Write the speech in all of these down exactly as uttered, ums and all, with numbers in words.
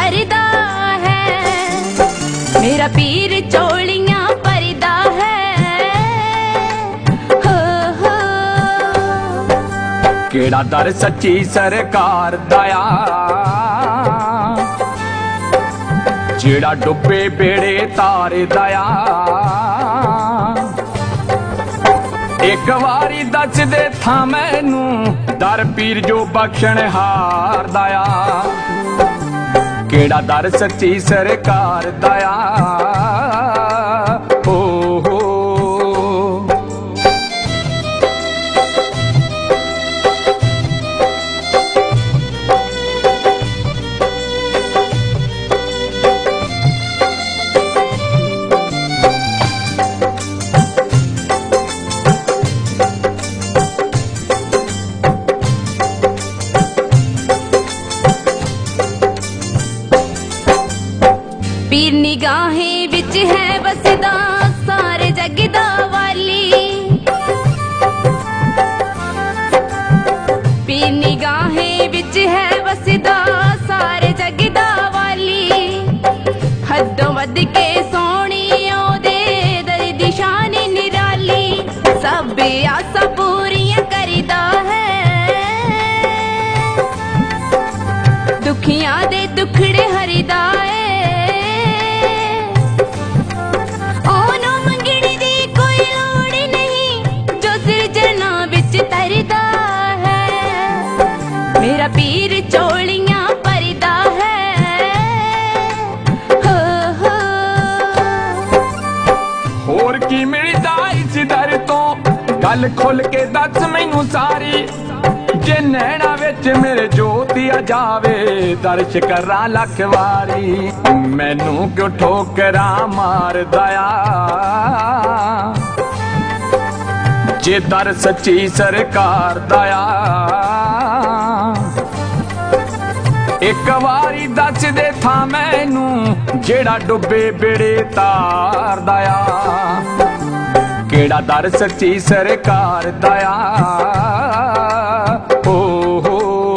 भरदा है। मेरा पीर चोलियां भरदा है। हो हो केड़ा दर सच्ची सरकार दया, जेड़ा डुबे बेड़े तार दया। एक वारी दस दे था मैनू दर पीर जो बख्शण हार दया। केड़ा दर सच्ची सरकार दया। हो हो पीर निगाहें विच है बसदा सारे जग दा वाली। पीर निगाहें विच है बसदा सारे जग दा वाली। हदों वध के सोहणी ओदे दर दी शान निराली। सब आसा पूरियां करदा है, दुखियां दे दुखड़े हरदा है। मेरा पीर चोलियां भरदा है। हो हो होर की मिलदा इस दर तो गल खोल के दस मैनू सारी। जे नैना विच मेरे जोती आ जावे दर्श करा लख वारी। मैनू क्यों ठोकरा मार दया, जे दर सच्ची सरकार दया। एक वारी दस दे था मैनू जेड़ा डुबे बेड़े तार दया। केड़ा दर सच्ची सरकार दया। हो हो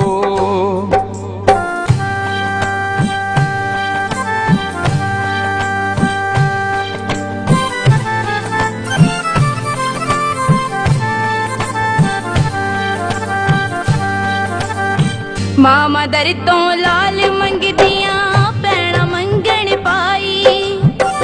मामा दर तो लाल मंगदियां भैणां मंगण पाई।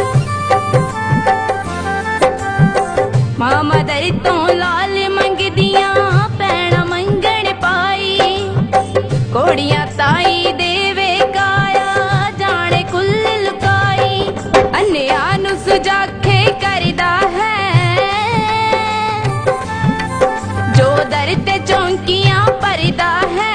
मामा दर तो लाल मंगदियां भैणां मंगण पाई। कोड़ियां ताई देवे काया जाने कुल लुकाई। अन्या नू सुजाखे करदा है, जो दर ते चौंकियां भरदा है।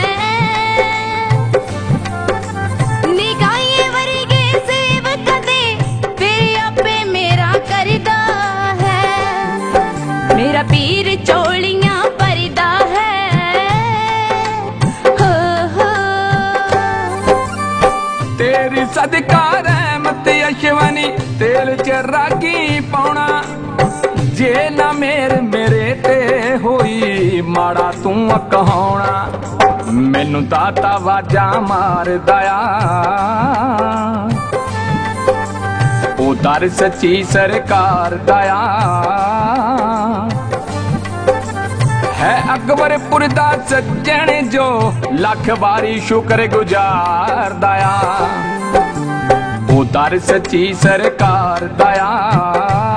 मेरा पीर चोलियां भरदा है। हो हो तेरी सदका रहमत अशवनी तेल च रागी पाउणा। जे ना मेर मेरे ते होई माड़ा तू कहाउणा। मैनू दाता वाजा मार दया, ओ दर सच्ची सरकार दया। है अकबरपुर दा सज्जन जो लख बारी शुक्र गुजार दया। ओ दर सच्ची सरकार दया।